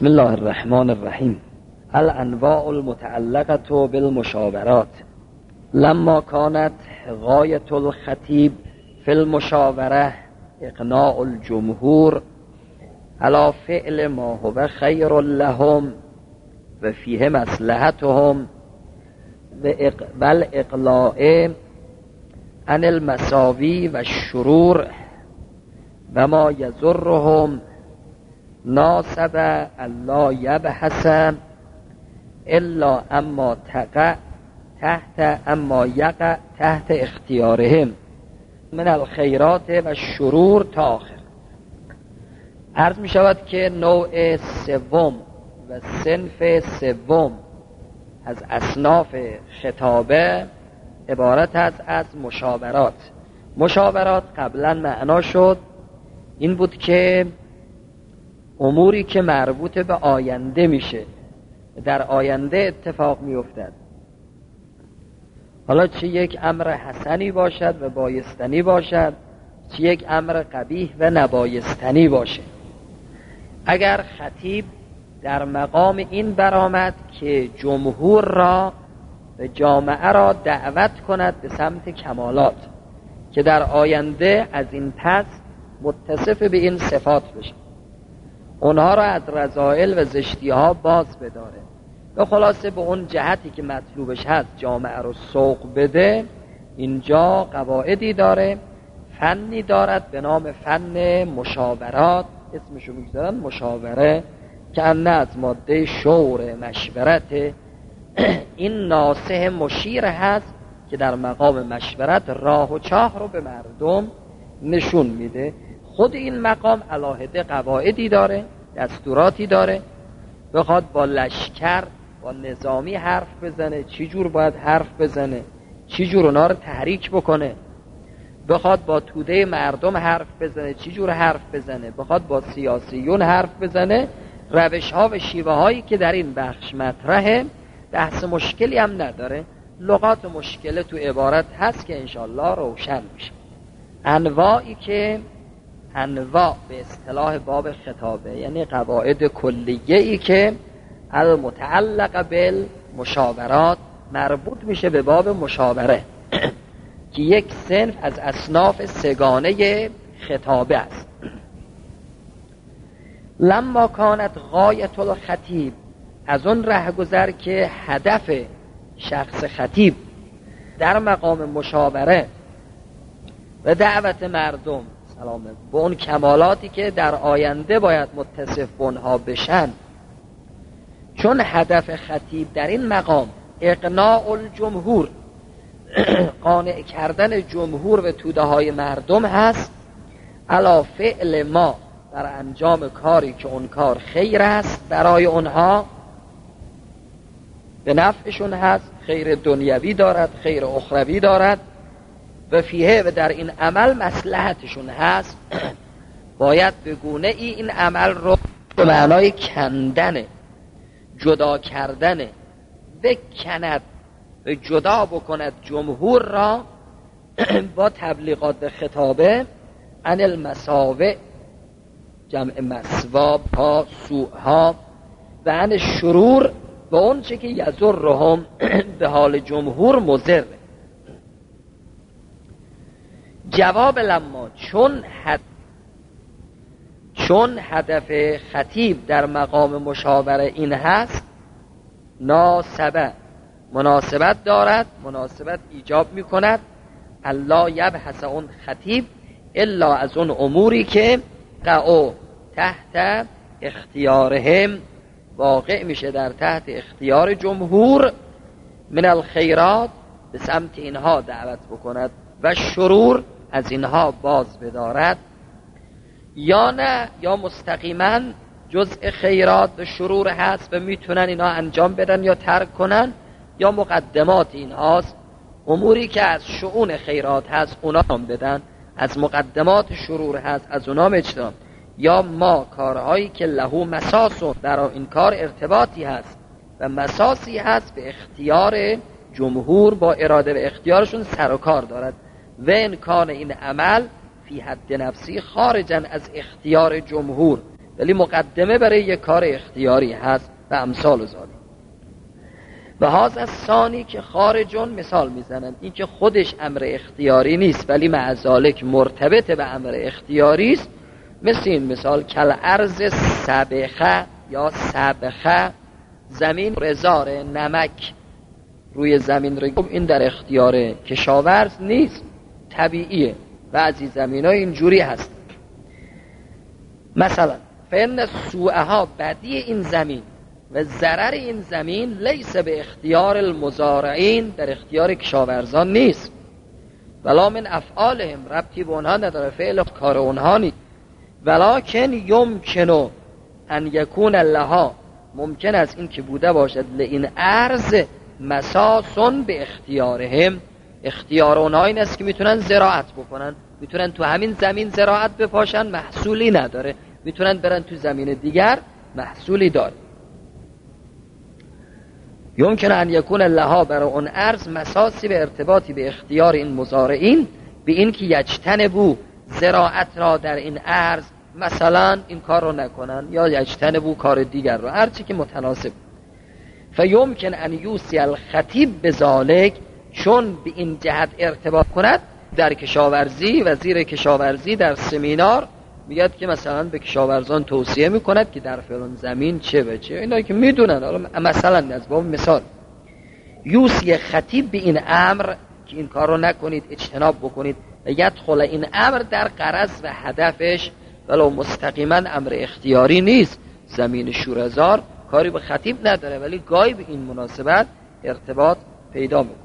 بسم الله الرحمن الرحیم. الانواع المتعلقة بالمشاورات. لما كانت غاية الخطيب في المشاورة اقناع الجمهور على فعل ما هو خير لهم و فيه مصلحتهم بل اقلاع عن المساوی و الشرور و ما یضرهم ناسب الله یبحث الا اما تقع تحت اختیارهم من الخیرات و الشرور تا آخر. عرض می شود که نوع سوم و صنف سوم از اصناف خطابه عبارت است از مشاورات. مشاورات قبلا معنا شد این بود که اموری که مربوط به آینده میشه، در آینده اتفاق میافتد، حالا چه یک امر حسنی باشد و بایستنی باشد، چه یک امر قبیح و نبایستنی باشه. اگر خطیب در مقام این برآمد که جمهور را و جامعه را دعوت کند به سمت کمالات که در آینده از این پس متصف به این صفات بشه، اونها را از رذائل و زشتی ها باز بداره و خلاصه به اون جهتی که مطلوبش هست جامعه رو سوق بده، اینجا قواعدی داره، فنی دارد به نام فن مشاورات، اسمشو میگذارن مشاوره، که انه از ماده شور مشورت. این ناصح مشیر هست که در مقام مشورت راه و چاه رو به مردم نشون میده. خود این مقام علاهده قواعدی داره، دستوراتی داره، بخواد با لشکر با نظامی حرف بزنه چی جور باید حرف بزنه، چی جور اونا رو تحریک بکنه، بخواد با توده مردم حرف بزنه چی جور حرف بزنه، بخواد با سیاسیون حرف بزنه، روش ها و شیوه هایی که در این بخش مطرحه. بحث مشکلی هم نداره، لغات مشکل تو عبارت هست که انشالله روشن میشه. انواعی که انواع به اصطلاح باب خطابه یعنی قواعد کلیه‌ای که المتعلق بالمشاورات مربوط میشه به باب مشاوره که یک صنف از اصناف سگانه خطابه است. لما کانت غایت الخطیب، از اون رهگذر که هدف شخص خطیب در مقام مشاوره و دعوت مردم به اون کمالاتی که در آینده باید متصف بونها بشن، چون هدف خطیب در این مقام اقناع الجمهور قانع کردن جمهور و توده های مردم هست، علی فعل ما در انجام کاری که اون کار خیر است برای اونها، به نفعشون هست، خیر دنیوی دارد، خیر اخروی دارد، و فیه و در این عمل مصلحتشون هست، باید به گونه ای این عمل رو به معنای کندن، جدا کردن، بکند و جدا بکند جمهور را با تبلیغات خطابه عن المساوئ جمع مسواب ها سوء ها و عن شرور و اون چه که یضرهم به حال جمهور مضر. جواب لما چون هدف خطیب در مقام مشاوره این هست، ناسبه مناسبت دارد، مناسبت ایجاب می کند، الله یبحث اون خطیب الا از اون اموری که قعو تحت اختیارهم واقع میشه در تحت اختیار جمهور، من الخیرات به سمت اینها دعوت بکند و شرور از اینها باز بدارد، یا نه یا مستقیما جزء خیرات و شرور هست و میتونن اینا انجام بدن یا ترک کنن، یا مقدمات این هاست، اموری که از شؤون خیرات هست اونا هم بدن، از مقدمات شرور هست از اونا اجتناب، یا ما کارهایی که لهو مساسون در این کار ارتباطی هست و مساسی هست به اختیار جمهور، با اراده و اختیارشون سر و کار دارد، و امکان این عمل فی حد نفسی خارجا از اختیار جمهور ولی مقدمه برای یک کار اختیاری هست و امثال ذالک. و هاز از ثانی که خارجون مثال میزنن، این که خودش امر اختیاری نیست ولی مع ذالک مرتبط به امر اختیاری است، مثل این مثال کل ارض سبخه یا سبخه، زمین رزار نمک روی زمین رو، این در اختیار کشاورز نیست، طبیعیه. بعضی زمین ها اینجوری هست. مثلا فإن سوءها، بدی این زمین و ضرر این زمین، لیس به اختیار المزارعین، در اختیار کشاورزان نیست، ولا من افعالهم، ربطی به اونها نداره، فعل کار اونها نیست، ولکن یمکنو ان یکون لها، ممکن است این که بوده باشد لئین ارض مساسون به اختیارهم، اختیار اونها این است که میتونن زراعت بکنن، میتونن تو همین زمین زراعت بپاشن، محصولی نداره، میتونن برن تو زمین دیگر، محصولی داره. یمکن ان یکون لها، برای اون ارض مساسی به ارتباطی به اختیار این مزارعین، به این که یجتنبو زراعت را در این ارض، مثلا این کار رو نکنن یا یجتنبو کار دیگر رو، هرچی که متناسب. فیمکن ان یوصی الخطیب بذالک، چون به این جهت ارتباط کند، در کشاورزی، وزیر کشاورزی در سمینار میگه که مثلا به کشاورزان توصیه میکند که در فلان زمین چه و چه، اینا که میدونن. مثلا از باب مثال یوصی خطیب به این امر که این کار رو نکنید، اجتناب بکنید، و یدخل این امر در غرض و هدفش، ولو مستقیما امر اختیاری نیست، زمین شوره‌زار کاری به خطیب نداره، ولی گاهی به این مناسبت ارتباط پیدا میکنه.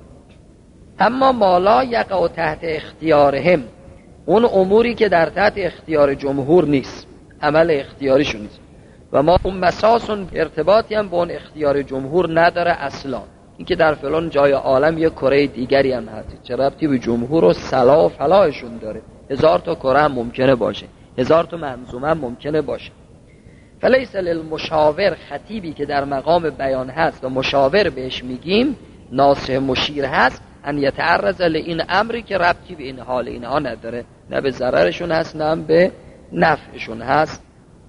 اما مالا یقع تحت اختیارهم، اون اموری که در تحت اختیار جمهور نیست، عمل اختیاریشون نیست، و ما اون مساسون ارتباطی هم با اون اختیار جمهور نداره اصلا، این که در فلان جای عالم یک کره دیگری هم هست، چه ربطی به جمهور و صلاح و فلاحشون داره؟ 1000 تا کره هم ممکنه باشه، 1000 تا منظومه هم ممکنه باشه. فلیس للمشاور، خطیبی که در مقام بیان هست و مشاور بهش میگیم، ناصح مشیر هست، ان یتعرض لین امری که ربطی به این حال اینها نداره، نه به ضررشون هست نه به نفعشون هست.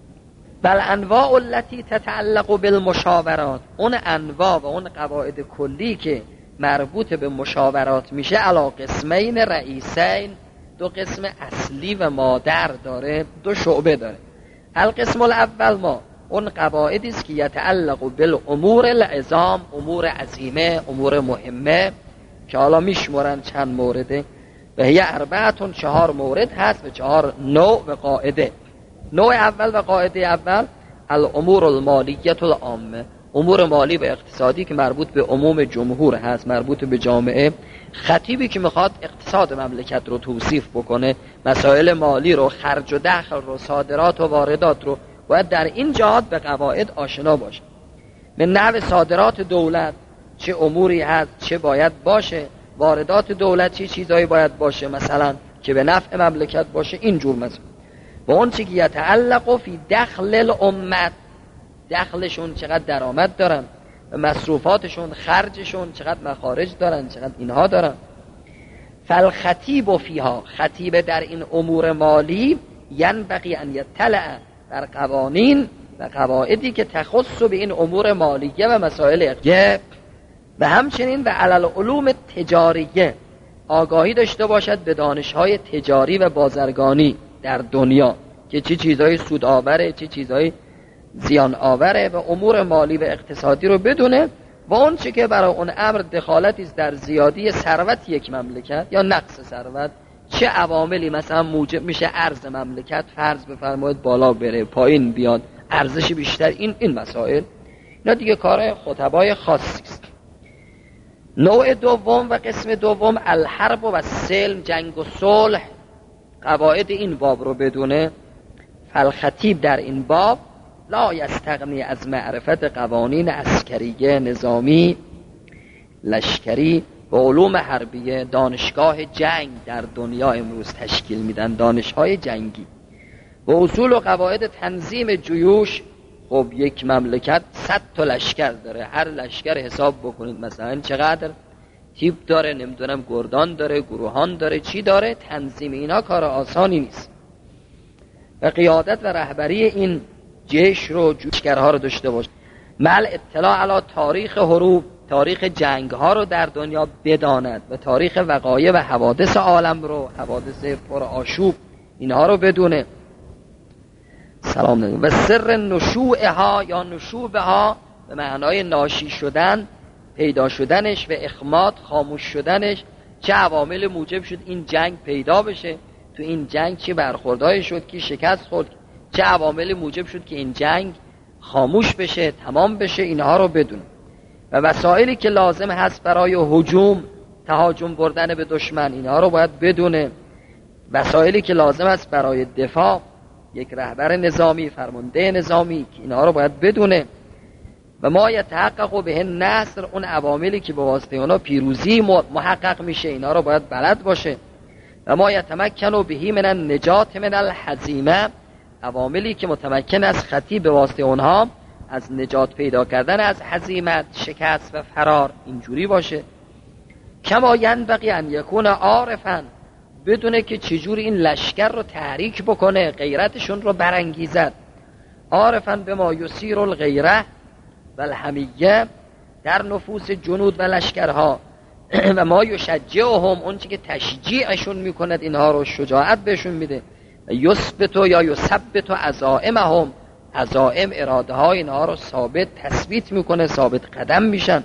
بل انواع التي تتعلق بالمشاورات، اون انواع و اون قواعد کلی که مربوط به مشاورات میشه، علی قسمین رئیسین، دو قسم اصلی و مادر داره، دو شعبه داره. القسم الاول ما اون قواعدی است که یتعلق بالامور العظام، امور عظیمه، امور مهمه، که حالا میشمرن چند مورده، و هی 4 4 مورد هست و 4 نوع و قاعده. نوع اول و قاعده اول الامور المالیت العامه، امور مالی و اقتصادی که مربوط به عموم جمهور هست، مربوط به جامعه. خطیبی که میخواد اقتصاد مملکت رو توصیف بکنه، مسائل مالی رو، خرج و دخل رو، صادرات و واردات رو، باید در این جهات به قواعد آشنا باشه. من نحو صادرات دولت چه اموری هست، چه باید باشه، واردات دولت چه چیزایی باید باشه مثلا که به نفع مملکت باشه، اینجور مثلا. و اون چی که یتعلق فی دخل الامت، دخلشون چقدر درآمد دارن و مصروفاتشون، خرجشون چقدر مخارج دارن، چقدر اینها دارن. فالخطیب فیها، خطیب در این امور مالی، ینبغی ان یطلع در قوانین و قواعدی که تخص به این امور مالیه و مسائل اقتصادی، و همچنین و علل علوم تجاریه، آگاهی داشته باشد به دانش‌های تجاری و بازرگانی در دنیا که چه چیزهای سود آوره، چه چیزهای زیان آوره، و امور مالی و اقتصادی رو بدونه، و اون چه که برای اون امر دخالتی است در زیادی ثروت یک مملکت یا نقص ثروت، چه عواملی مثلا موجب میشه ارز مملکت فرض بفرمایید بالا بره، پایین بیاد، ارزش بیشتر، این مسائل، اینا دیگه کار خطبای خاصی است. نوع دوم و قسم دوم الحرب و سلم، جنگ و صلح، قواعد این باب رو بدونه. فالخطیب در این باب لا یستغنی از معرفت قوانین عسکریه، نظامی، لشکری و علوم حربیه. دانشگاه جنگ در دنیا امروز تشکیل میدن، دانش‌های جنگی، و اصول و قواعد تنظیم جیوش. خب یک مملکت 100 تا لشکر داره، هر لشکر حساب بکنید مثلا چقدر تیپ داره، نمیدونم گردان داره، گروهان داره، چی داره، تنظیم اینا کار آسانی نیست. و قیادت و رهبری این جیش رو جوشگرها رو داشته باشه. مل اطلاع علی تاریخ حروب، تاریخ جنگ ها رو در دنیا بداند و تاریخ وقایع و حوادث عالم رو، حوادث پر آشوب اینها رو بدونه. سلام علیکم. و سر نشوعها یا نشوبها به معنای ناشی شدن، پیدا شدنش و اخماد خاموش شدنش، چه عوامل موجب شد این جنگ پیدا بشه، تو این جنگ چه برخوردهای شد که شکست خورد، چه عوامل موجب شد که این جنگ خاموش بشه، تمام بشه، اینها رو بدون. و وسایلی که لازم هست برای هجوم، تهاجم بردن به دشمن، اینها رو باید بدونه. وسایلی که لازم هست برای دفاع، یک رهبر نظامی، فرمانده نظامی، که اینها رو باید بدونه. و ما یتحقق به نصر، اون عواملی که به واسطه اونا پیروزی محقق میشه، اینا رو باید بلد باشه. و ما یتمکن بهی من النجات من الهزیمه، عواملی که متمکن از خطیب به واسطه اونها از نجات پیدا کردن از هزیمت، شکست و فرار، اینجوری باشه. کما ینبغی ان یکون عارفا، بدونه که چجوری این لشکر رو تحریک بکنه، غیرتشون رو برانگیزد. عارفا به ما یثیر الغیره و الحمیه در نفوس جنود و لشکرها، و ما یشجعهم، اون چی که تشجیعشون میکند، اینها رو شجاعت بهشون میده. یثبت یا یثبت عزائمهم، عزائم اراده های اینها رو ثابت تثبیت میکنه، ثابت قدم میشن.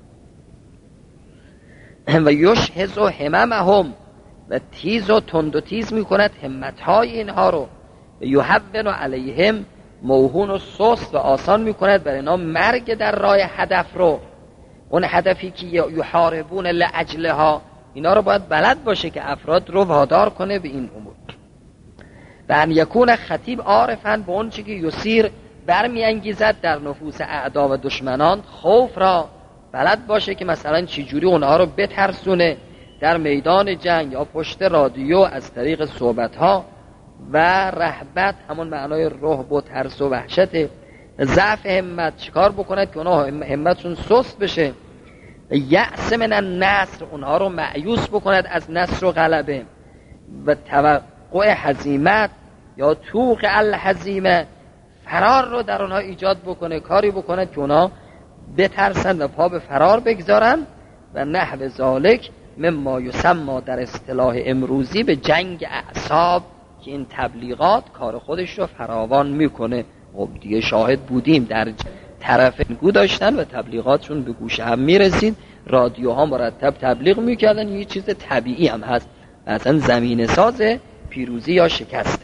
و یشهز هممهم، و تیز و تند و تیز میکند همت های اینها رو. و یهون علیهم موهون و سست، و آسان میکند بر اینا مرگ در راه هدف رو، اون هدفی که یحاربون لاجلها، اینا رو باید بلد باشه که افراد رو وادار کنه به این امور. و ان یکون خطیب عارفن به اون چی که یسیر برمیانگیزد در نفوس اعدا و دشمنان، خوف را بلد باشه که مثلا چی جوری اونها رو بترسونه در میدان جنگ یا پشت رادیو از طریق صحبت ها. و رهبت همون معنای رهب و ترس و وحشت. ضعف همت، چیکار بکند که اونها همتشون سست بشه. یأس من النصر، اونها رو مایوس بکند از نصر و غلبه. و توقع هزیمت یا توق الهزیمه، فرار رو در اونها ایجاد بکنه، کاری بکنه که اونها بترسن و پا به فرار بگذارن. و نحو ذالک مما یسمى در اصطلاح امروزی به جنگ اعصاب، که این تبلیغات کار خودش رو فراوان میکنه. خب دیگه شاهد بودیم در طرف گو داشتن و تبلیغاتشون به گوش هم میرسید، رادیوها مرتب تبلیغ میکردن، یه چیز طبیعی هم هست، مثلا زمین ساز پیروزی یا شکست.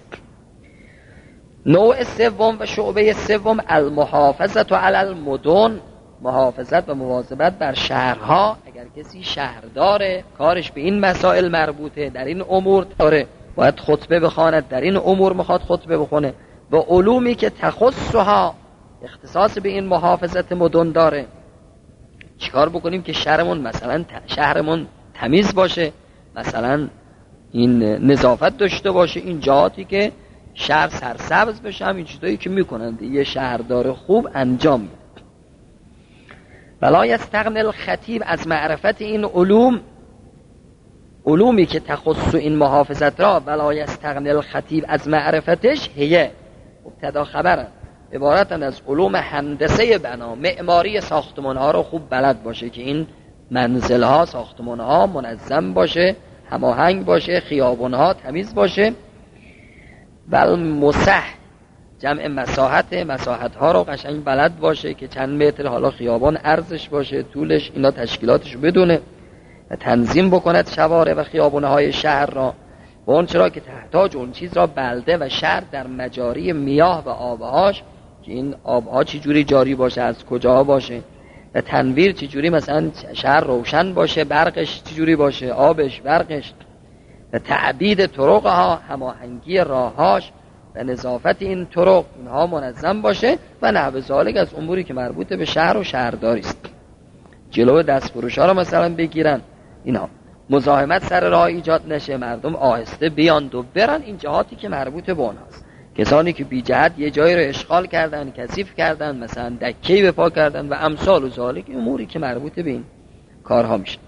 نوع سوم و شعبه سوم المحافظت علی المدن، محافظت و مواظبت بر شهرها. اگر کسی شهرداره، کارش به این مسائل مربوطه، در این امور داره، باید خطبه بخواند، در این امور میخواد خطبه بخونه. و علومی که تخصها، اختصاص به این محافظت مدن داره. چیکار بکنیم که شهرمون مثلا شهرمون تمیز باشه، مثلا این نظافت داشته باشه، این جهاتی که شهر سرسبز بشه، همین چیزایی که میکنند یه شهردار خوب انجام میده. ولا یستغنی الخطیب از معرفت این علوم، علومی که تخص این محافظت را، ولا یستغنی الخطیب از معرفتش، هیه مبتدا خبرن، عبارتن از علوم هندسه بنا، معماری ساختمان ها رو خوب بلد باشه که این منزل ها، ساختمان ها منظم باشه، هماهنگ باشه، خیابان ها تمیز باشه. بل مسح، جمع مساحت ها رو قشنگ بلد باشه که چند متر حالا خیابان عرضش باشه، طولش، اینا تشکیلاتش بدونه و تنظیم بکند شوارع و خیابان های شهر را. و اون چرا که تحتاج اون چیز را بلده و شهر در مجاری میاه و آبهاش، که این آبها چی جوری جاری باشه، از کجا باشه، و تنویر چی جوری مثلا شهر روشن باشه، برقش چی جوری باشه، آبش، برقش، و تعبید طرقها، هماهنگی راههاش و نظافت این طرق، اینها منظم باشه. و نحو ذالک از اموری که مربوط به شهر و شهرداری است. جلو دستفروش‌ها رو مثلا بگیرن، اینا مزاحمت سر راه ایجاد نشه، مردم آهسته بیان و برن، این جهاتی که مربوط به اونهاست. کسانی که بی جهت یه جایی رو اشغال کردن، کثیف کردن، مثلا دکه‌ای به پا کردن و امثال و ذالک، اموری که مربوط به این کارها میشه.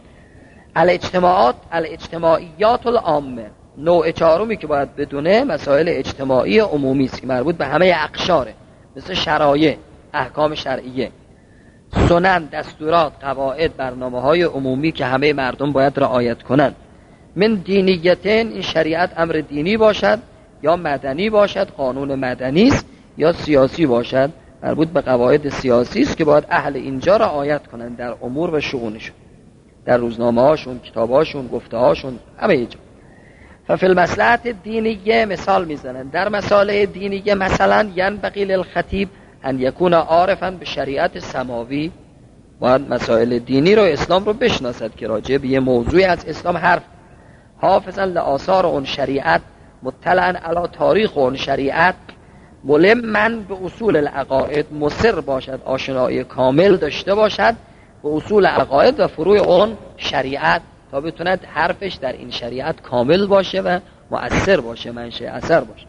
الاجتماعیات العامه، نوع چهارمی که باید بدونه مسائل اجتماعی عمومی است که مربوط به همه اقشاره. مثل شرایع، احکام شرعیه، سنن، دستورات، قواعد، برنامه‌های عمومی که همه مردم باید رعایت کنند. من دینیتین، این شریعت امر دینی باشد یا مدنی باشد، قانون مدنی است، یا سیاسی باشد، مربوط به قواعد سیاسی است که باید اهل اینجا رعایت کنند در امور و شؤونشون، در روزنامه‌هاشون، کتاب‌هاشون، گفته‌هاشون، همه جا. ففی المصلحت دینیه مثال میزنن، در مسائل دینیه مثلا ینبغی للخطیب ان یکون عارفا به شریعت سماوی، باید مسائل دینی رو، اسلام رو بشناسد که راجع به یه موضوعی از اسلام حرف، حافظا لآثار اون شریعت، مطلعا علی تاریخ اون شریعت، ملمن به اصول العقاید، مصر باشد، آشنایی کامل داشته باشد به اصول عقاید و فروع اون شریعت، تا بتوند حرفش در این شریعت کامل باشه و مؤثر باشه، منشأ اثر باشه.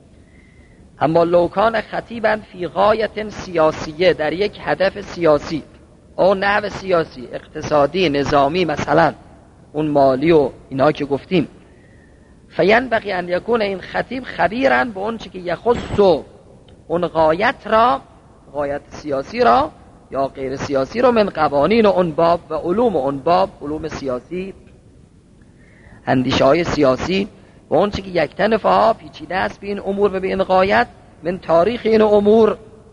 اما لوکان خطیبا فی غایت سیاسیه، در یک هدف سیاسی او نحو سیاسی، اقتصادی، نظامی، مثلا اون مالی و اینا که گفتیم، فینبغی ان یکون این خطیب خبیرا به اون چی که یخص اون غایت را، غایت سیاسی را یا غیر سیاسی را، من قوانین اون باب و علوم اون باب، علوم سیاسی، اندیشه های سیاسی، و اون چی که یک تنفها پیچیده است به این امور و به این غایت، من تاریخ این امور،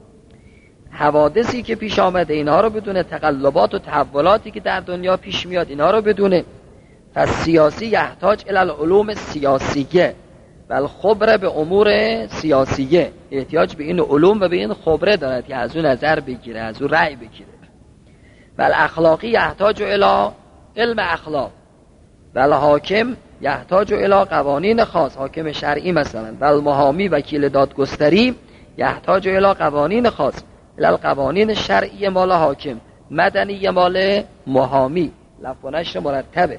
حوادثی که پیش آمده اینها رو بدونه، تقلبات و تحولاتی که در دنیا پیش میاد اینها رو بدونه. پس سیاسی یحتاج الی العلوم سیاسیه و الخبره به امور سیاسیه، احتیاج به این علوم و به این خبره دارد که از اون نظر بگیره، از اون رأی بگیره. و الاخلاقی یحتاج الی علم اخلاق و الحاکم یحتاج الی قوانین خاص، حاکم شرعی مثلا، و المحامی وکیل دادگستری یحتاج الی قوانین خاص، الی القوانین شرعی مال حاکم، مدنی مال محامی، لفظ و نشر مرتبه.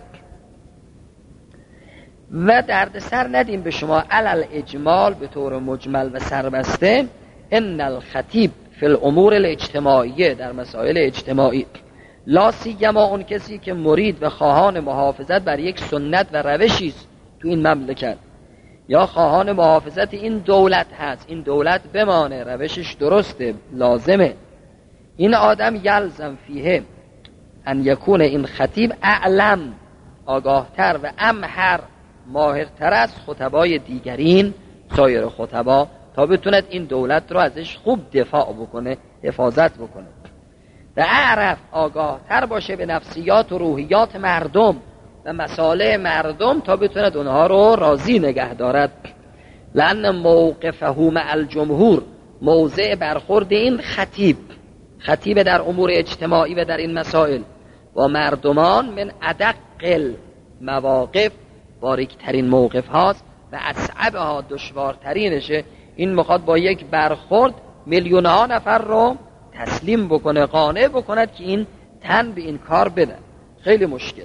و درد سر ندیم به شما علل اجمال، به طور مجمل و سربسته، ان الخطیب فی الامور الاجتماعیه، در مسائل اجتماعی، لا سیما اون کسی که مرید و خواهان محافظت بر یک سنت و روشی است تو این مملکت، یا خواهان محافظت این دولت هست، این دولت بمانه، روشش درسته، لازمه، این آدم یلزم فیه ان یکون این خطیب اعلم، آگاهتر و امهر، ماهرتر از خطبای دیگرین، سایر خطبا، تا بتوند این دولت رو ازش خوب دفاع بکنه، حفاظت بکنه. و اعرف، آگاهتر باشه به نفسیات و روحیات مردم و مسائل مردم، تا بتوند اونها رو راضی نگه دارد. لأن موقفه مع الجمهور، موضع برخورد این خطیب در امور اجتماعی و در این مسائل و مردمان، من ادق مواقف، باریکترین موقف هاست و اصعبها، دشوارترینشه. این میخواد با یک برخورد میلیون ها نفر رو تسلیم بکنه، قانع بکند که این تن به این کار بده، خیلی مشکله.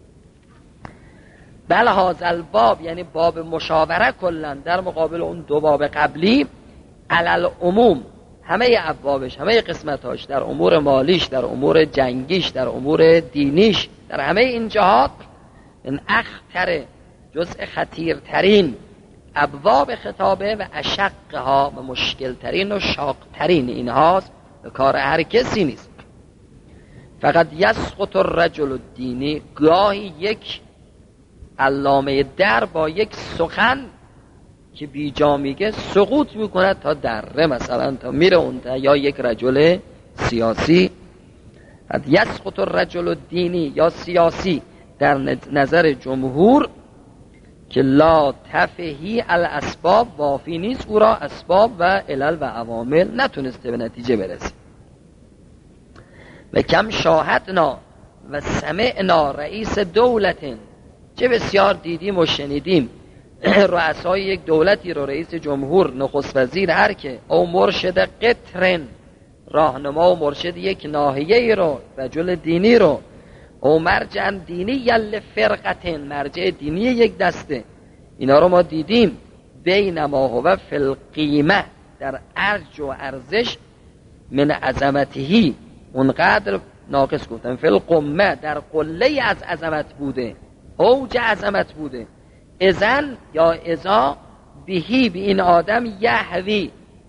بل هذا الباب، یعنی باب مشاوره کلا در مقابل اون دو باب قبلی، علل عموم، همه ابوابش، همه قسمتاش، در امور مالیش، در امور جنگیش، در امور دینیش، در همه این جهات، این اخطر، جزء خطیرترین ابواب خطابه و اشقها و مشکلترین و شاقترین اینهاست، به کار هر کسی نیست. فقط یسقط الرجل الدینی، گاهی یک علامه در با یک سخن که بیجا میگه سقوط میکند تا دره، مثلا تا میره اون، یا یک رجل سیاسی. قد یسقط الرجل الدینی یا سیاسی در نظر جمهور، که لا تفهی الاسباب، وافی نیست او را اسباب و علل و عوامل، نتونسته به نتیجه برسه. و کم شاهدنا و سمعنا رئیس دولت، چه بسیار دیدیم و شنیدیم رؤسای یک دولتی رو، رئیس جمهور، نخست وزیر، هر که، او مرشد قطرن، راهنما و مرشد یک ناحیه رو، رجل دینی رو، او مرجع دینی یل فرقتن، مرجع دینی یک دسته، اینا رو ما دیدیم. بینما هو فی القیمه، در ارج و ارزش، من عظمتهی، اونقدر ناقص گفتم، فی القمه، در قله از عظمت بوده، اوج عظمت بوده. اذن یا ازا بهی، به این آدم، یهوی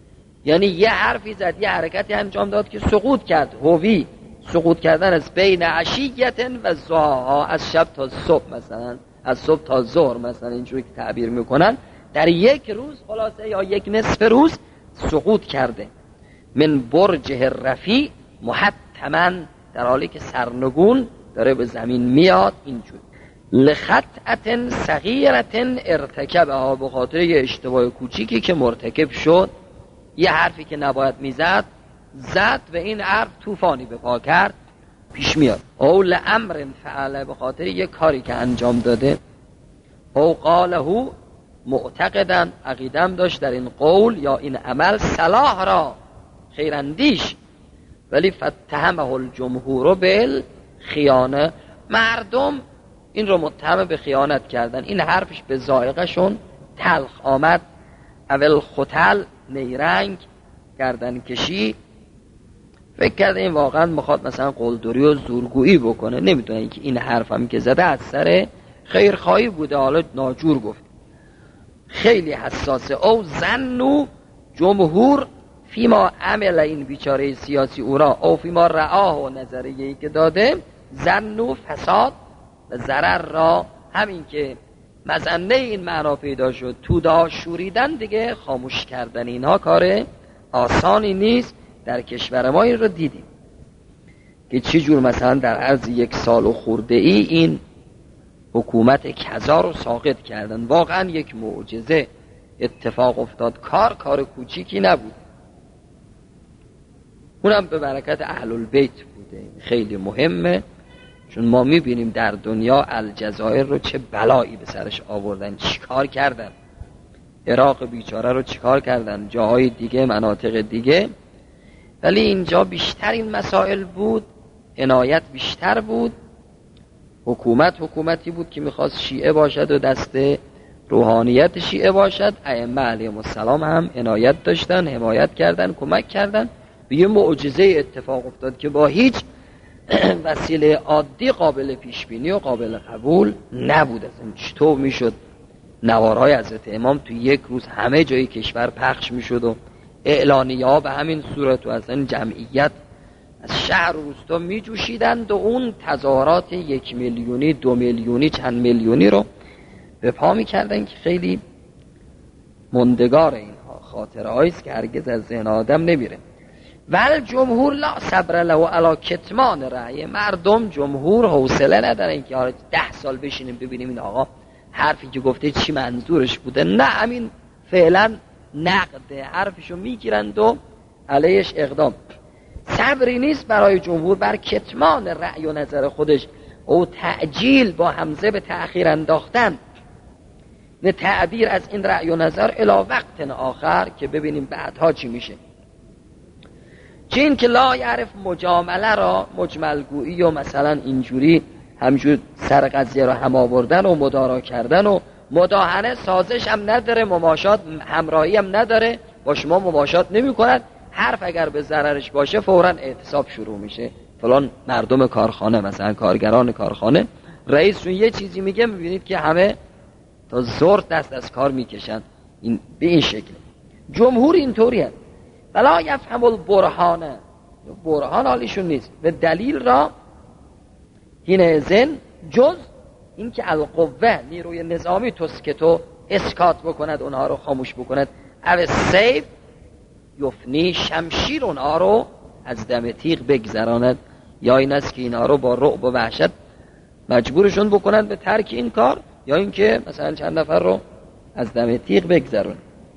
یعنی یه حرفی زد، یه حرکتی انجام داد که سقوط کرد. هوی سقوط کردن از بین عشیت و ضحاها، از شب تا صبح، مثلا از صبح تا ظهر، مثلا اینجوری که تعبیر میکنن، در یک روز خلاصه یا یک نصف روز سقوط کرده. من برجه رفیع محتما، در حالی که سرنگون داره به زمین میاد اینجور. لخطئة صغیرة ارتکبها، به خاطر یه اشتباه کوچیکی که مرتکب شد، یه حرفی که نباید میزد زد و این حرف طوفانی به پا کرد پیش میاد. او لامر فعله، به خاطر یه کاری که انجام داده. او قاله معتقدن، عقیدم داشت در این قول یا این عمل صلاح را، خیراندیش، ولی فتهمه الجمهور بالخیانه، مردم این رو متهم به خیانت کردن. این حرفش به ذائقه شون تلخ آمد. اول خطل، نیرنگ، گردن کشی، فکر کرده این واقعا میخواد مثلا قلدری و زورگویی بکنه، نمیدونه که این حرف هم که زده از سر خیرخواهی بوده، حالا ناجور گفت. خیلی حساسه. او زنو جمهور فیما عمل، این بیچاره سیاسی او را، او فیما رعاه و نظریه‌ای که داده، زنو فساد و ضرر را، همین که مظنه این معنا پیدا شد، توده شوریدن دیگه، خاموش کردن اینها کار آسانی نیست. در کشور ما این رو دیدیم که چی جور مثلا در عرض 1 سال و خورده ای این حکومت کذا رو ساقط کردن. واقعا یک معجزه اتفاق افتاد، کار کوچیکی نبود. اونم به برکت اهل البیت بوده. خیلی مهمه، چون ما میبینیم در دنیا الجزایر رو چه بلایی به سرش آوردن، چیکار کردن، عراق بیچاره رو چیکار کردن، جاهای دیگه، مناطق دیگه. ولی اینجا بیشتر این مسائل بود، عنایت بیشتر بود. حکومتی بود که میخواست شیعه باشد و دست روحانیت شیعه باشد. ائمه علیهم السلام هم عنایت داشتن، حمایت کردن، کمک کردن. به یه معجزه اتفاق افتاد که با هیچ وسیله عادی قابل پیش بینی و قابل قبول نبود. اصلا چطور میشد نوارهای حضرت امام تو یک روز همه جای کشور پخش میشد و اعلانیه ها به همین صورت و اصلا جمعیت از شهر و روستا می جوشیدند و اون تظاهرات 1 میلیونی 2 میلیونی چند میلیونی رو به پا می کردن که خیلی مندگار اینها خاطره هاییست که هرگز از ذهن آدم نمیره. ول جمهور لا صبر له علی کتمان رأی، مردم جمهور حوصله ندارن که 10 سال بشینیم ببینیم این آقا حرفی که گفته چی منظورش بوده. نه، همین فعلا نقد حرفشو میگیرند و علیش اقدام. صبری نیست برای جمهور بر کتمان رأی و نظر خودش، او تعجیل با همزه به تأخیر انداختن، نه تعبیر از این رأی و نظر الی وقت آخر که ببینیم بعدها چی میشه. چین که لا یعرف مجامله را، مجملگویی و مثلا اینجوری همجور سر قضیه را هم آوردن و مدارا کردن و مداهنه، سازش هم نداره، مماشات همراهی هم نداره، با شما مماشات نمی کند. حرف اگر به ضررش باشه فوراً اعتصاب شروع میشه. فلان مردم کارخانه، مثلا کارگران کارخانه، رئیسشون یه چیزی میگه، میبینید که همه تا زور دست از کار میکشن. این به این شکل جمهور اینطوری هست. ولا یفهم البرهانه، برهان حالیشون نیست به دلیل را هینه زن، جز این که القوه، نیروی نظامی تسکتو، اسکات بکند، اونها رو خاموش بکند. او سیف یفنی، شمشیر اونها رو از دم تیغ بگذراند. یا این است که اینها رو با رعب و وحشت مجبورشون بکنند به ترک این کار، یا این که مثلا چند نفر رو از دم تیغ بگذرون.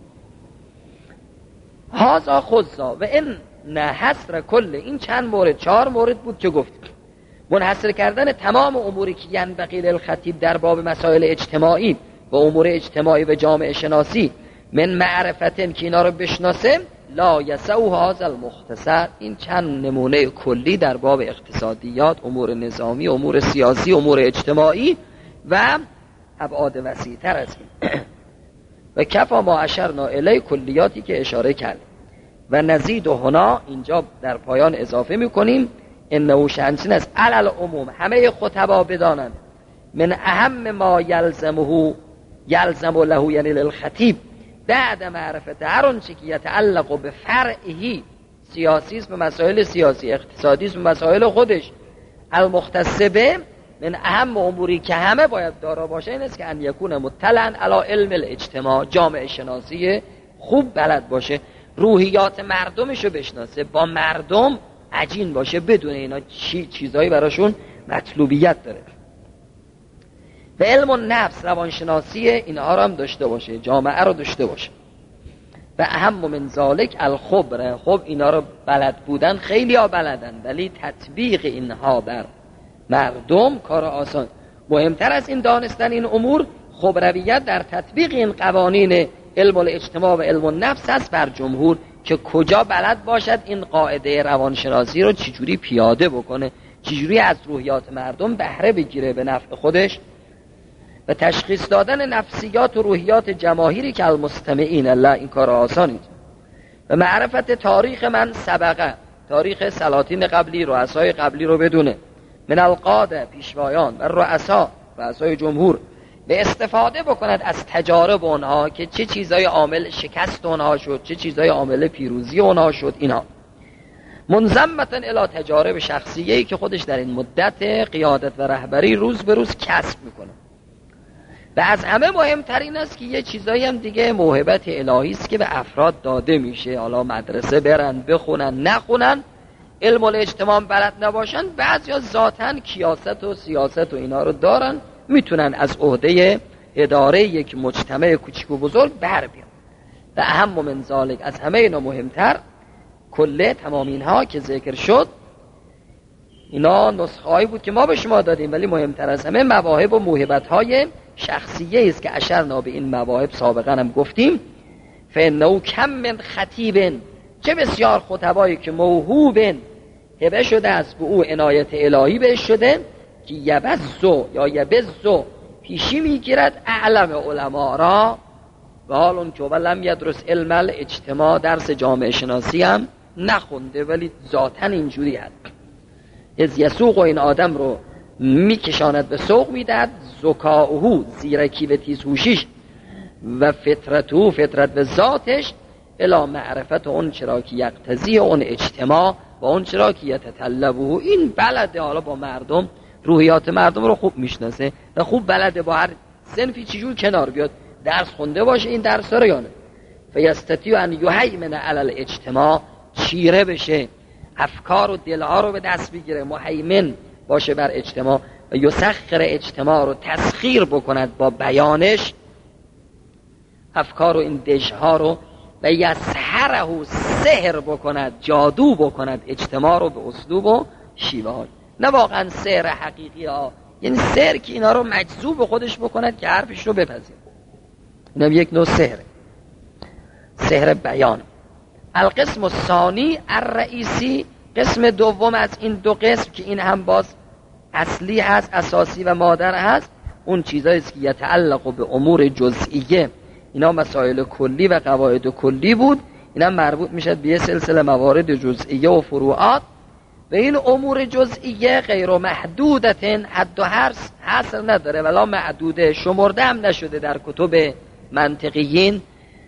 هازا خزا و این نه حصر کل، این چند مورد، 4 مورد بود که گفت منحصر کردن تمام اموری که ینبغی للخطیب در باب مسائل اجتماعی و امور اجتماعی و جامعه شناسی من معرفتن که اینا رو بشناسه، لا یسعو هذا المختصر، این چند نمونه کلی در باب اقتصادیات، امور نظامی، امور سیاسی، امور اجتماعی و ابعاد وسیع‌تر از این و کفا ما اشرنا الی، کلیاتی که اشاره کرد. و نزید و هنا، اینجا در پایان اضافه میکنیم، انه شأن است علل عموم، همه خطبا بدانند، من اهم ما یلزم له، یعنی للخطیب، بعد معرفت هر اون چی که یتعلق به فرعی، سیاسی است به مسائل سیاسی، اقتصادی است به مسائل خودش، المختص به، من اهم اموری که همه باید دارا باشه این است که ان یکون مطلعا علی علم الاجتماع، جامعه شناسی خوب بلد باشه، روحیات مردمشو بشناسه، با مردم عجین باشه، بدون اینا چیزایی براشون مطلوبیت داره. و علم النفس، روانشناسی اینها رو هم داشته باشه، جامعه رو داشته باشه. و اهم من ذالک الخبره، خب اینا رو بلد بودن خیلی ها بلدن، ولی تطبیق اینها بر مردم کار آسان. مهمتر از این دانستن این امور خبرویت در تطبیق این قوانین علم الاجتماع و علم النفس است بر جمهور، که کجا بلد باشد این قاعده روانشناسی رو چجوری پیاده بکنه، چجوری از روحیات مردم بهره بگیره به نفع خودش، و تشخیص دادن نفسیات و روحیات جماهیری که المستمعین الله، این کار آسانی. و معرفت تاریخ من سبقه، تاریخ سلاطین قبلی، رؤسای قبلی رو بدونه، من القاده، پیشوایان، و رؤسای جمهور، به استفاده بکند از تجارب اونها که چه چیزای عامل شکست اونها شد، چه چیزای عامل پیروزی اونها شد. اینا منضمتن الی تجارب شخصیه‌ای که خودش در این مدت قیادت و رهبری روز به روز کسب میکنه. و از همه مهمترین است که یه چیزایی هم دیگه موهبت الهی است که به افراد داده میشه، حالا مدرسه برن بخونن نخونن، علم الاجتماع بلد نباشن، بعضیا ذاتاً کیاست و سیاست و اینا رو دارن، میتونن از عهده اداره یک مجتمع کوچیک و بزرگ بر بیان. و اهم من ذالک، از همه اینا مهمتر، کله تمام اینها که ذکر شد، اینا نسخه‌ای بود که ما به شما دادیم، ولی مهمتر از همه مواهب و موهبت‌های شخصیه است که اشرنا به این مواهب سابقا هم گفتیم. فانه کم من خطیب، چه بسیار خطبایی که موهوب هبه شده است، به او عنایت الهی بهش شده، که یبزو یا یبزو پیشی میگیرد اعلم علما را، و حال اون که ولم یدرس علم الاجتماع، درس جامعه شناسی هم نخونده ولی ذاتن اینجوری هست. از یسوق و این آدم رو میکشاند به سوق میدهد، زکاؤهو زیرکی و تیزهوشیش، و فطرتو فطرت و ذاتش، الی معرفت اون چرا که یقتضی اون اجتماع و اون چرا که یتطلبه، این بلده حالا با مردم، روحیات مردم رو خوب میشناسه و خوب بلده با هر صنفی چجور کنار بیاد، درس خونده باشه این درس رو یا نه. فیستطیع ان یهیمن علی الاجتماع، چیره بشه افکار و دلها رو به دست بگیره، مهیمن باشه بر اجتماع، و یسخر اجتماع رو تسخیر بکند با بیانش، افکار و این دژها رو، و یسحره سحر بکند، جادو بکند اجتماع رو به اسلوب و شیوه های، نه واقعا سحر حقیقی ها، یعنی سحر که اینا رو مجذوب خودش بکند که حرفش رو بپذیر. اینم یک نوع سحر، سحر بیان. القسم الثانی الرئیسی، قسم دوم از این دو قسم که این هم باز اصلی هست، اساسی و مادر هست، اون چیزایی است که یتعلق به امور جزئیه، اینا مسائل کلی و قواعد کلی بود، اینا مربوط میشد به یه سلسله موارد جزئیه و فروعات، و این امور جزئیه غیر محدودت، حد و حصر نداره ولا معدوده، شمرده هم نشده در کتب منطقیین.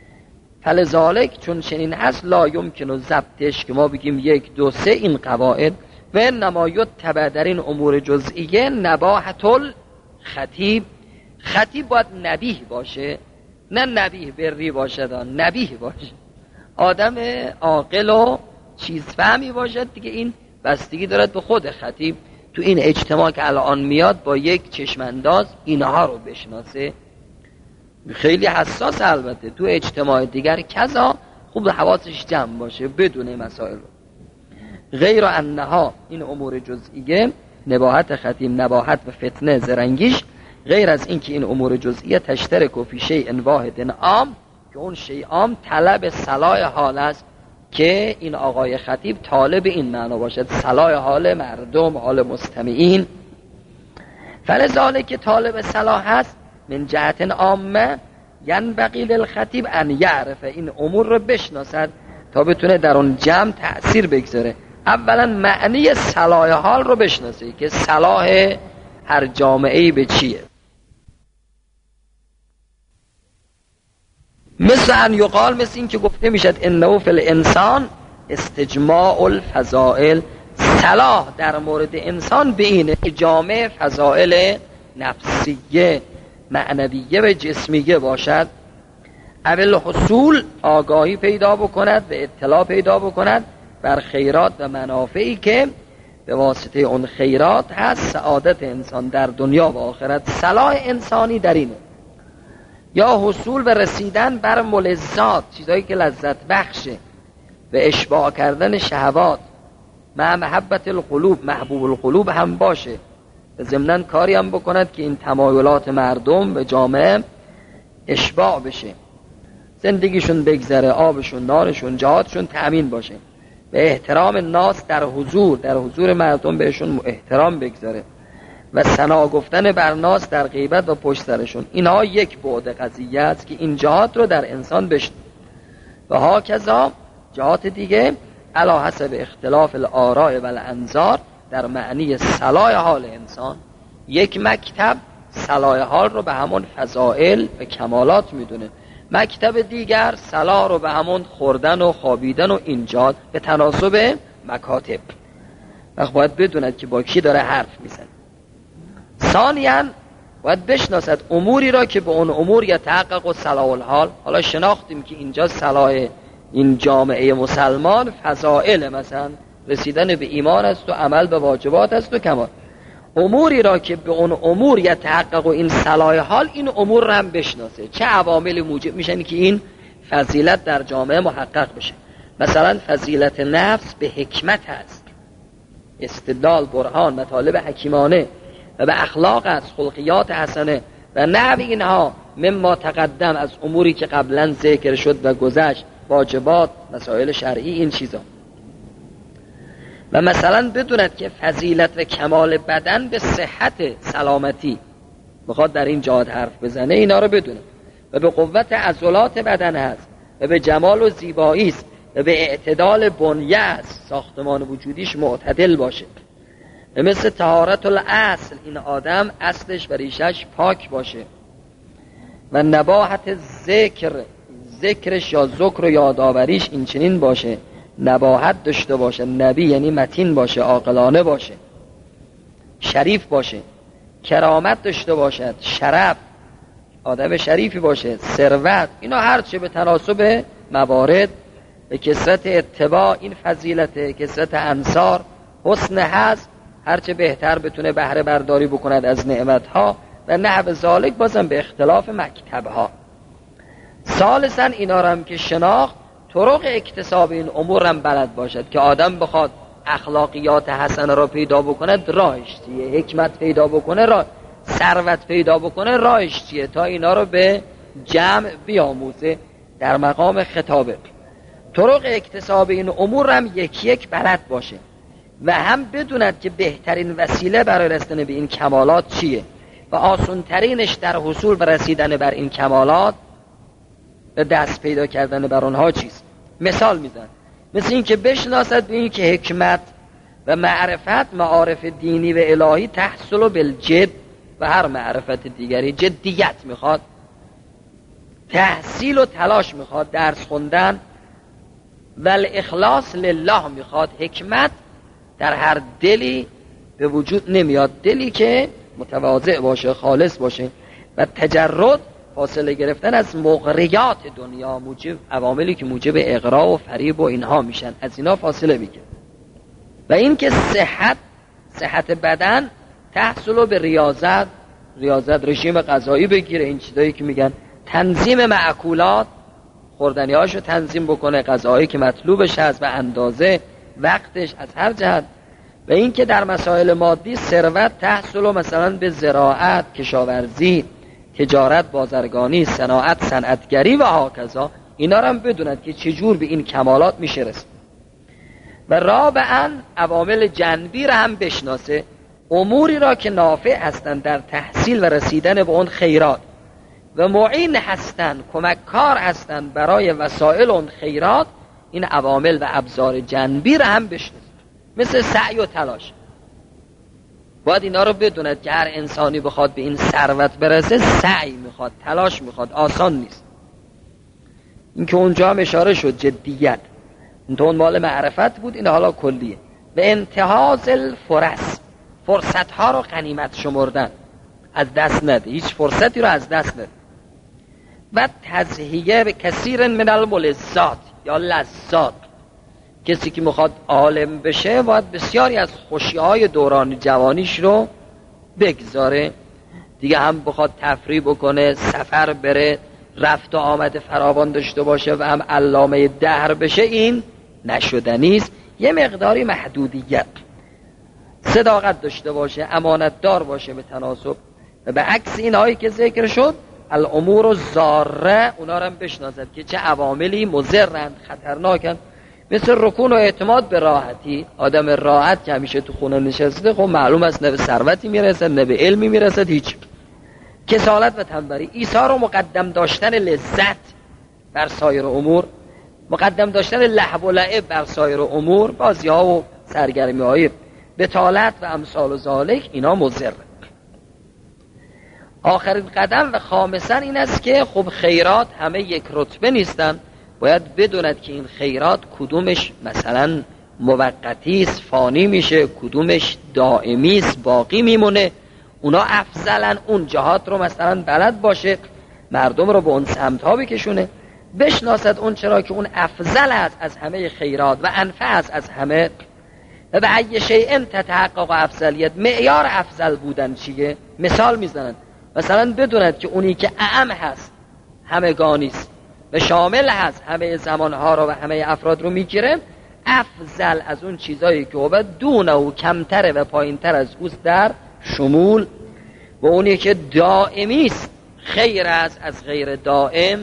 فلذالک چون چنین هست، لا یمکن ضبطش که ما بگیم 1 2 3 این قواعد، و انما یتبع در این امور جزئیه نباحت الخطیب، خطیب باید نبیه باشه، نه نبیه بری باشد، نبیه باشه، آدم عاقل و چیزفهمی باشد دیگه. این بستگی دارد به خود خطیب، تو این اجتماع که الان میاد با یک چشمانداز اینها رو بشناسه، خیلی حساس، البته تو اجتماع دیگر کذا خوب حواسش جمع باشه بدون مسائل رو. غیر انها، این امور جزئیه، نباحت خطیب، نباحت و فتنه زرنگیش، غیر از این که این امور جزئیه تشترک و فی شیء واحد عام، که اون شیء عام طلب صلاح حال است، که این آقای خطیب طالب این معنا باشد، صلاح حال مردم، حال مستمعین. فلذالک که طالب صلاح هست، من جهت عامه ینبغی للخطیب ان یعرف، این امور رو بشناسد تا بتونه در اون جمع تأثیر بگذاره. اولا معنی صلاح حال رو بشناسه که صلاح هر جامعه‌ای به چیه. مثل ان یقال، مثل این که گفته میشد انه فی الانسان استجماع الفضائل، صلاح در مورد انسان به اینه که جامع فضائل نفسیه، معنویه و جسمیه باشد. اول حصول، آگاهی پیدا بکند و اطلاع پیدا بکند بر خیرات و منافعی که به واسطه اون خیرات هست سعادت انسان در دنیا و آخرت. صلاح انسانی در اینه. یا حصول و رسیدن بر ملذات، چیزایی که لذت بخشه، و اشباع کردن شهوات، مع محبت القلوب، محبوب القلوب هم باشه، و ضمناً کاری هم بکند که این تمایلات مردم به جامعه اشباع بشه، زندگیشون بگذره، آبشون، نانشون، جهاتشون تأمین باشه، و احترام الناس در حضور مردم بهشون احترام بگذاره، و ثنا گفتن بر ناس در غیبت و پشت سرشون. اینها یک بعد قضیه است که این جهات رو در انسان بشن. و ها کذا جهات دیگه علی حسب اختلاف الآراء و الانظار در معنی صلاح حال انسان. یک مکتب صلاح حال رو به همون فضائل و کمالات میدونه، مکتب دیگر صلاح رو به همون خوردن و خوابیدن و اینجا به تناسب مکاتب. وقت باید بدوند که با کی داره حرف میزن. ثانیاً باید بشناسد اموری را که به اون امور یتحقق و صلاح الحال. حالا شناختیم که اینجا صلاح این جامعه مسلمان فضائل، مثلا رسیدن به ایمان است و عمل به واجبات است و کمال. اموری را که به اون امور یتحقق و این صلاح حال، این امور را هم بشناسه چه عوامل موجب میشن که این فضیلت در جامعه محقق بشه. مثلا فضیلت نفس به حکمت است، استدلال، برهان، مطالب حکیمانه، و به اخلاق است، خلقیات حسنه، و نحو اینها مما تقدم از اموری که قبلا ذکر شد و گذشت، واجبات، مسائل شرعی، این چیزا. و مثلا بدوند که فضیلت و کمال بدن به صحت، سلامتی بخواد در این جهات حرف بزنه، اینا رو بدونه. و به قوت عضلات بدن هست، و به جمال و زیبایی است، و به اعتدال بنیه است، ساختمان وجودیش معتدل باشه. و مثل طهارت الاصل، این آدم اصلش و ریشش پاک باشه. و نباحت ذکرش یا ذکر و یادآوریش این چنین باشه، نباحت داشته باشه، نبی یعنی متین باشه، عاقلانه باشه، شریف باشه، کرامت داشته باشد، شرف، آدم شریفی باشه، ثروت، اینا هرچه به تناسب موارد، به کثرت اتباع این فضیلته، کثرت انصار، حسن هست، هرچه بهتر بتونه بهره برداری بکند از نعمتها، و نحو ذالک، بازم به اختلاف مکتبها. ثالثاً اینا هم که شناخت طرق اکتساب این امور هم بلد باشد، که آدم بخواد اخلاقیات حسنه را پیدا بکند راهش چیه، حکمت پیدا بکنه راه، ثروت پیدا بکنه راهش چیه، تا اینا رو به جمع بیاموزه در مقام خطابه. طرق اکتساب این امور هم یک بلد باشه، و هم بدوند که بهترین وسیله برای رسیدن به این کمالات چیه، و آسان‌ترینش در حصول و رسیدن بر این کمالات و دست پیدا کردن بر اونها چیست. مثال میزن، مثل این که بشناسد به این که حکمت و معرفت، معارف دینی و الهی، تحصل بالجد، و هر معرفت دیگری جدیت میخواد، تحصیل و تلاش میخواد، درس خوندن، و الاخلاص لله میخواد. حکمت در هر دلی به وجود نمیاد، دلی که متواضع باشه، خالص باشه، و تجرد، فاصله گرفتن از مغریات دنیا، موجب عواملی که موجب اغراء و فریب و اینها میشن، از اینا فاصله بگیر. و این که صحت بدن تحصل به ریاضت، رژیم غذایی بگیره، این چیزایی که میگن تنظیم معکولات، خوردنیاشو تنظیم بکنه، غذایی که مطلوبش هست و اندازه، وقتش، از هر جهت. و این که در مسائل مادی ثروت تحصل مثلا به زراعت، کشاورزی، تجارت، بازرگانی، صناعت، صنعتگری و هاکذا، اینا رو هم بدوند که چجور به این کمالات میشه رسید. و رابعاً عوامل جنبی را هم بشناسه، اموری را که نافع هستند در تحصیل و رسیدن به اون خیرات، و معین هستند، کمککار هستند برای وسایل اون خیرات، این عوامل و ابزار جنبی را هم بشناسه، مثل سعی و تلاش. باید اینا رو بدوند که هر انسانی بخواد به این ثروت برسه، سعی میخواد، تلاش میخواد، آسان نیست. این که اونجا هم اشاره شد جدیت، این تو مال معرفت بود، این حالا کلیه. و انتهاز الفرص، فرصت ها رو غنیمت شمردن، از دست نده، هیچ فرصتی رو از دست نده. و تزهیه به کثیر من الملذات یا لذات، کسی که میخواد عالم بشه باید بسیاری از خوشی‌های دوران جوانیش رو بگذاره دیگه، هم بخواد تفریح بکنه، سفر بره، رفت و آمد فراوان داشته باشه و هم علامه دهر بشه، این نشدنیست. یه مقداری محدودیت، صداقت داشته باشه، امانت دار باشه به تناسب. و به عکس این هایی که ذکر شد، الامور الضاره، اونا رو هم بشناسد که چه عواملی مضرند، خطرناکند، مثل رکون و اعتماد به راحتی. آدم راحت که همیشه تو خونه نشسته، خب معلوم است نه به ثروتی میرسد نه به علمی میرسد، هیچ. کسالت و تنبلی، ایثار و مقدم داشتن لذت بر سایر امور، مقدم داشتن لهو و لعب بر سایر امور، بازی ها و سرگرمی های بطالت و امثال و ذالک، اینا مضر. آخرین قدم و خامسا این است که خب خیرات همه یک رتبه نیستن، باید بدوند که این خیرات کدومش مثلا موقتی است، فانی میشه، کدومش دائمی است، باقی میمونه. اونا افضلن، اون جهات رو مثلا بلد باشه، مردم رو به اون سمت ها بکشونه، بشناسد اون چرا که اون افضل است از همه خیرات و انفع است از همه. و به ای شیء تتحقق افضلیت، معیار افضل بودن چیه؟ مثال میزنن، مثلا بدوند که اونی که اعم هست همگانی است و شامل هست همه زمانها رو و همه افراد رو میگیره، افضل از اون چیزایی که او دونه و کمتره و پایینتر از اوست در شمول. و اونی که دائمی است خیر است از غیر دائم،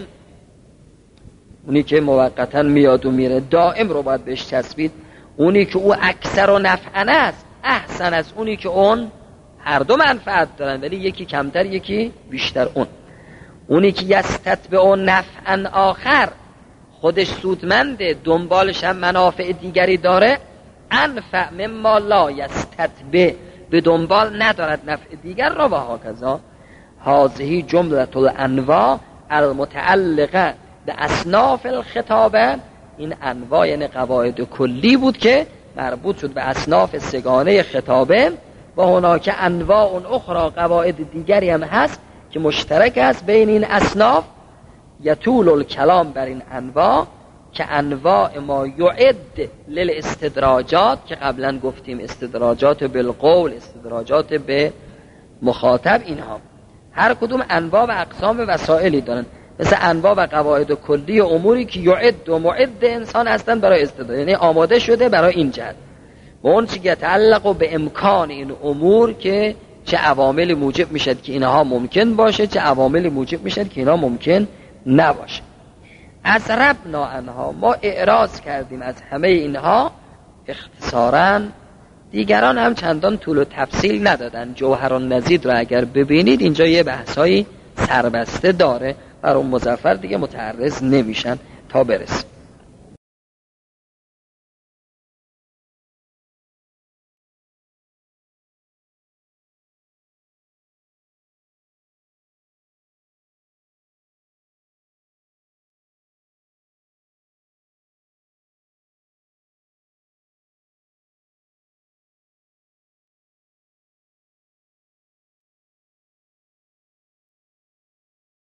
اونی که موقتا میاد و میره دائم رو باید بهش چسبید. اونی که او اکثر و نفعن است احسن از اونی که اون هر دو منفعت دارن ولی یکی کمتر یکی بیشتر. اونی که یستتبع و نفعن آخر، خودش سودمنده، دنبالش هم منافع دیگری داره، انفع مما لا یستتبع، به دنبال ندارد نفع دیگر را. و هاکذا هذه جمله الانواع المتعلقه به اصناف الخطابه، این انواع یعنی قواعد کلی بود که مربوط شد به اصناف سگانه خطابه. و هناک انواع اخرى، قواعد دیگری هم هست که مشترک است بین این اصناف. یطول الکلام بر این انواع، که انواع ما یعد للاستدراجات، که قبلا گفتیم استدراجات بالقول، استدراجات به مخاطب، اینها هر کدوم انواع و اقسام وسائلی دارن، مثل انواع و قواعد کلی اموری که یعد و معد انسان هستن برای استدراج، یعنی آماده شده برای این جهت. و اون چی که تعلق به امکان این امور، که چه عواملی موجب میشد که اینها ممکن باشه، چه عواملی موجب میشد که اینها ممکن نباشه. از ربنا انها، ما اعراض کردیم از همه اینها اختصاراً. دیگران هم چندان طول و تفصیل ندادن. جوهرالنضید رو اگر ببینید اینجا یه بحثایی سربسته داره، برای مظفر دیگه متعرض نمیشن تا برسیم.